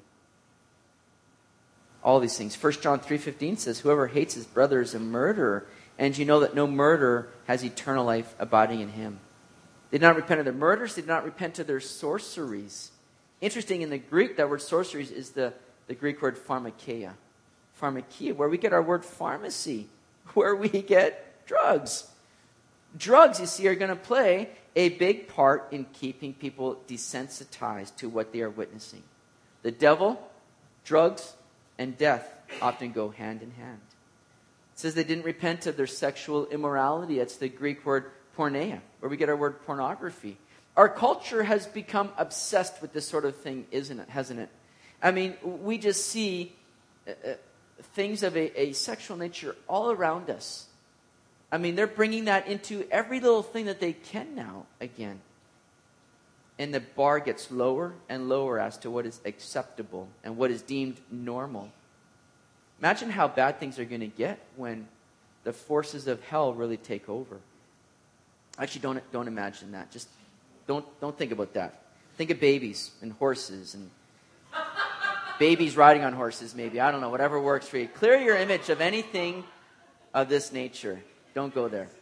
All these things. First John three fifteen says, whoever hates his brother is a murderer, and you know that no murderer has eternal life abiding in him. They did not repent of their murders. They did not repent of their sorceries. Interesting, in the Greek, that word sorceries is the, the Greek word pharmakeia. Pharmakeia, where we get our word pharmacy, where we get drugs. Drugs, you see, are going to play a big part in keeping people desensitized to what they are witnessing. The devil, drugs, and death often go hand in hand. It says they didn't repent of their sexual immorality. That's the Greek word porneia, where we get our word pornography. Our culture has become obsessed with this sort of thing, isn't it? Hasn't it? I mean, we just see uh, things of a, a sexual nature all around us. I mean, they're bringing that into every little thing that they can now again. And the bar gets lower and lower as to what is acceptable and what is deemed normal. Imagine how bad things are going to get when the forces of hell really take over. Actually, don't don't imagine that. Just don't don't think about that. Think of babies and horses and babies riding on horses, maybe. I don't know, whatever works for you. Clear your image of anything of this nature. Don't go there.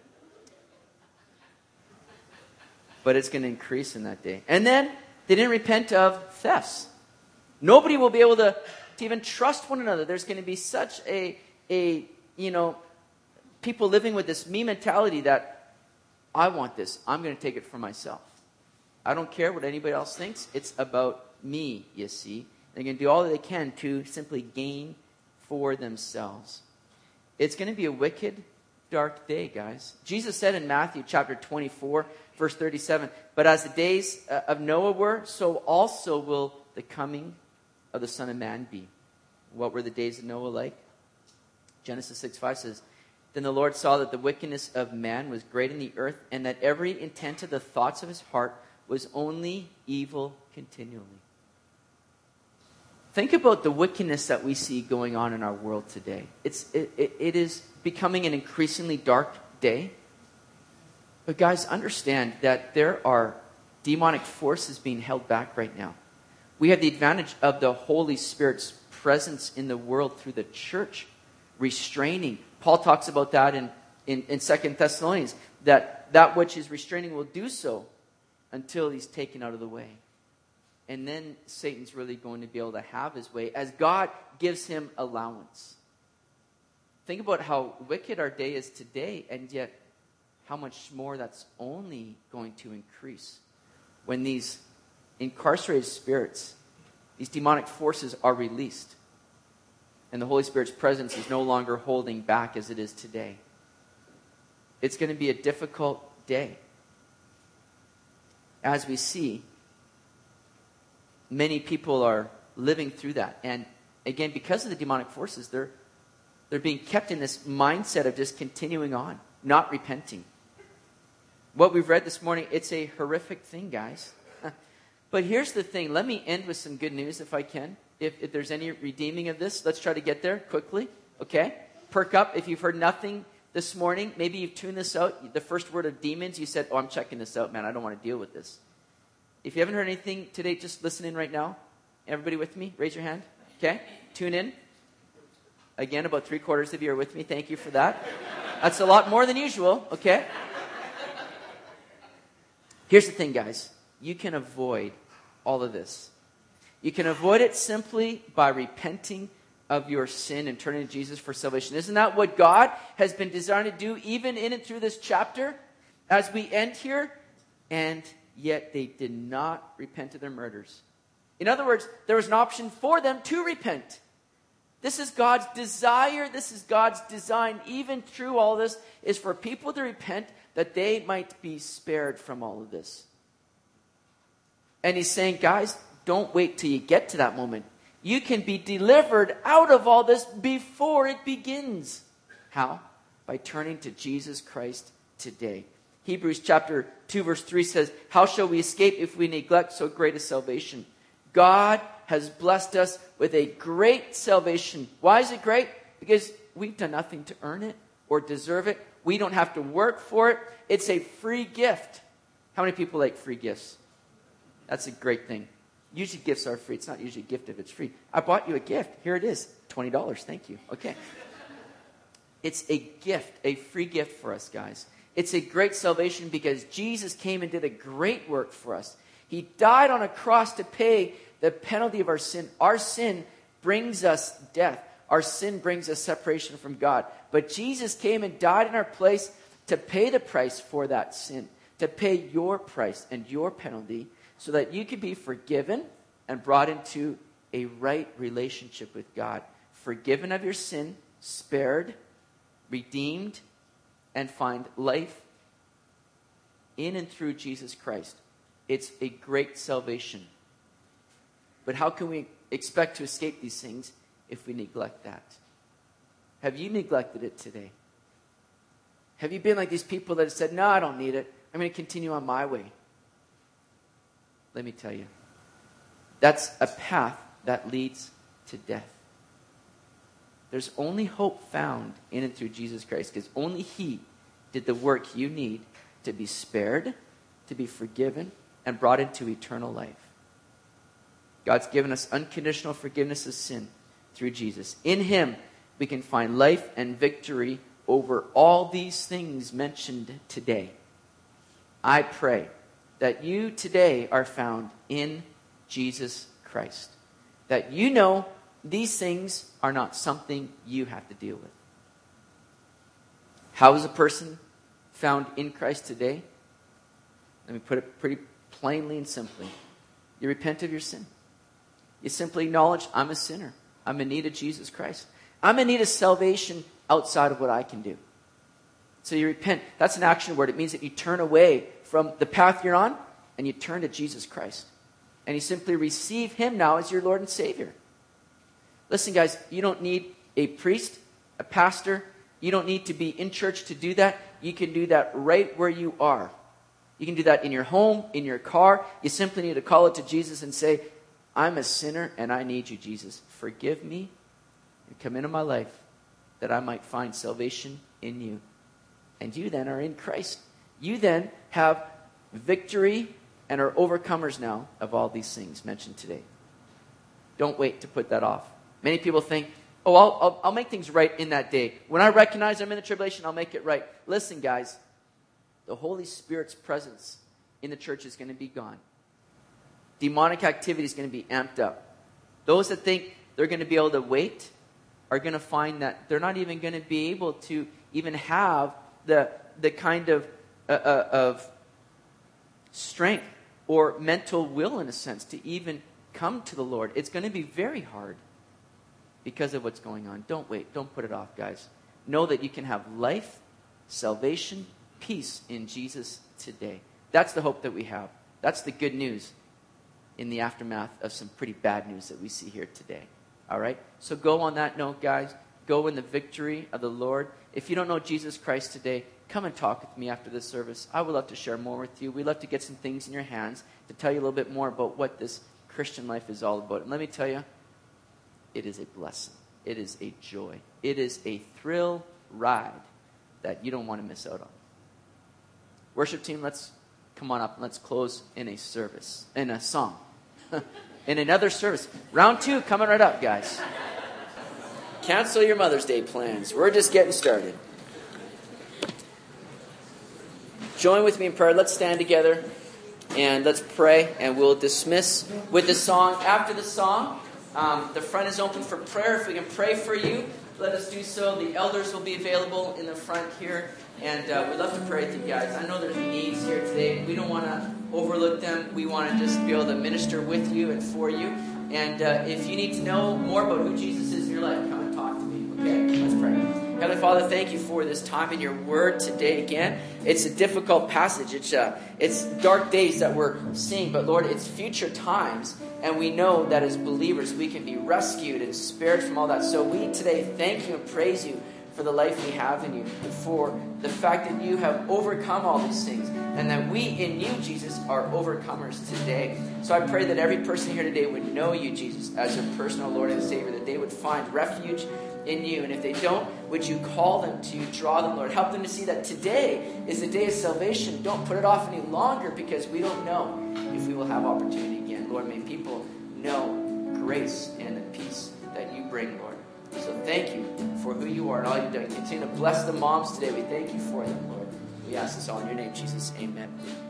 But it's going to increase in that day. And then they didn't repent of thefts. Nobody will be able to, to even trust one another. There's going to be such a, a, you know, people living with this me mentality that I want this. I'm going to take it for myself. I don't care what anybody else thinks. It's about me, you see. They're going to do all that they can to simply gain for themselves. It's going to be a wicked, dark day, guys. Jesus said in Matthew chapter twenty-four, verse thirty-seven, but as the days uh, of Noah were, so also will the coming of the Son of Man be. What were the days of Noah like? Genesis six five says, then the Lord saw that the wickedness of man was great in the earth, and that every intent of the thoughts of his heart was only evil continually. Think about the wickedness that we see going on in our world today. It's, it, it, it is becoming an increasingly dark day. But guys, understand that there are demonic forces being held back right now. We have the advantage of the Holy Spirit's presence in the world through the church, restraining. Paul talks about that in, in, in Second Thessalonians, that that which is restraining will do so until he's taken out of the way. And then Satan's really going to be able to have his way as God gives him allowance. Think about how wicked our day is today, and yet how much more that's only going to increase when these incarcerated spirits, these demonic forces are released. And the Holy Spirit's presence is no longer holding back as it is today. It's going to be a difficult day. As we see, many people are living through that. And again, because of the demonic forces, they're, they're being kept in this mindset of just continuing on, not repenting. What we've read this morning, it's a horrific thing, guys. But here's the thing. Let me end with some good news if I can. If, if there's any redeeming of this, let's try to get there quickly. Okay? Perk up. If you've heard nothing this morning, maybe you've tuned this out. The first word of demons, you said, oh, I'm checking this out, man. I don't want to deal with this. If you haven't heard anything today, just listen in right now. Everybody with me? Raise your hand. Okay? Tune in. Again, about three quarters of you are with me. Thank you for that. That's a lot more than usual. Okay? Here's the thing, guys. You can avoid all of this. You can avoid it simply by repenting of your sin and turning to Jesus for salvation. Isn't that what God has been designed to do even in and through this chapter as we end here? And yet they did not repent of their murders. In other words, there was an option for them to repent. This is God's desire. This is God's design, even through all this, is for people to repent that they might be spared from all of this. And he's saying, guys, don't wait till you get to that moment. You can be delivered out of all this before it begins. How? By turning to Jesus Christ today. Hebrews chapter two verse three says, how shall we escape if we neglect so great a salvation? God has blessed us with a great salvation. Why is it great? Because we've done nothing to earn it or deserve it. We don't have to work for it. It's a free gift. How many people like free gifts? That's a great thing. Usually gifts are free. It's not usually a gift if it's free. I bought you a gift. Here it is. twenty dollars. Thank you. Okay. It's a gift, a free gift for us, guys. It's a great salvation because Jesus came and did a great work for us. He died on a cross to pay the penalty of our sin. Our sin brings us death. Our sin brings us separation from God. But Jesus came and died in our place to pay the price for that sin, to pay your price and your penalty so that you could be forgiven and brought into a right relationship with God. Forgiven of your sin, spared, redeemed, and find life in and through Jesus Christ. It's a great salvation. But how can we expect to escape these things if we neglect that? Have you neglected it today? Have you been like these people that have said, no, I don't need it. I'm going to continue on my way. Let me tell you, that's a path that leads to death. There's only hope found in and through Jesus Christ because only He did the work you need to be spared, to be forgiven, and brought into eternal life. God's given us unconditional forgiveness of sin through Jesus. In Him, we can find life and victory over all these things mentioned today. I pray that you today are found in Jesus Christ. That you know these things are not something you have to deal with. How is a person found in Christ today? Let me put it pretty plainly and simply. You repent of your sin. You simply acknowledge, I'm a sinner. I'm in need of Jesus Christ. I'm in need of salvation outside of what I can do. So you repent. That's an action word. It means that you turn away from the path you're on and you turn to Jesus Christ. And you simply receive Him now as your Lord and Savior. Listen, guys, you don't need a priest, a pastor. You don't need to be in church to do that. You can do that right where you are. You can do that in your home, in your car. You simply need to call it to Jesus and say, I'm a sinner and I need you, Jesus. Forgive me and come into my life that I might find salvation in you. And you then are in Christ. You then have victory and are overcomers now of all these things mentioned today. Don't wait to put that off. Many people think, oh, I'll, I'll, I'll make things right in that day. When I recognize I'm in the tribulation, I'll make it right. Listen, guys, the Holy Spirit's presence in the church is going to be gone. Demonic activity is going to be amped up. Those that think they're going to be able to wait are going to find that they're not even going to be able to even have the, the kind of, uh, uh, of strength or mental will, in a sense, to even come to the Lord. It's going to be very hard because of what's going on. Don't wait. Don't put it off, guys. Know that you can have life, salvation, peace in Jesus today. That's the hope that we have. That's the good news in the aftermath of some pretty bad news that we see here today. All right? So go on that note, guys. Go in the victory of the Lord. If you don't know Jesus Christ today, come and talk with me after this service. I would love to share more with you. We'd love to get some things in your hands to tell you a little bit more about what this Christian life is all about. And let me tell you, it is a blessing. It is a joy. It is a thrill ride that you don't want to miss out on. Worship team, let's come on up and let's close in a service, in a song. In another service. Round two coming right up, guys. Cancel your Mother's Day plans. We're just getting started. Join with me in prayer. Let's stand together and let's pray, and we'll dismiss with the song. After the song, um, the front is open for prayer. If we can pray for you, let us do so. The elders will be available in the front here, and uh, we'd love to pray with you guys. I know there's needs here today. We don't want to overlook them. We want to just be able to minister with you and for you. And uh, if you need to know more about who Jesus is in your life, come and talk to me. Okay, let's pray. Heavenly Father, thank you for this time in your word today again. It's a difficult passage. It's uh, it's dark days that we're seeing, but Lord, it's future times. And we know that as believers, we can be rescued and spared from all that. So we today thank you and praise you for the life we have in you, for the fact that you have overcome all these things, and that we in you, Jesus, are overcomers today. So I pray that every person here today would know you, Jesus, as their personal Lord and Savior, that they would find refuge in you. And if they don't, would you call them to you, draw them, Lord. Help them to see that today is the day of salvation. Don't put it off any longer, because we don't know if we will have opportunity again. Lord, may people know grace and the peace that you bring, Lord. So thank you for who you are and all you've done. Continue to bless the moms today. We thank you for them, Lord. We ask this all in your name, Jesus. Amen.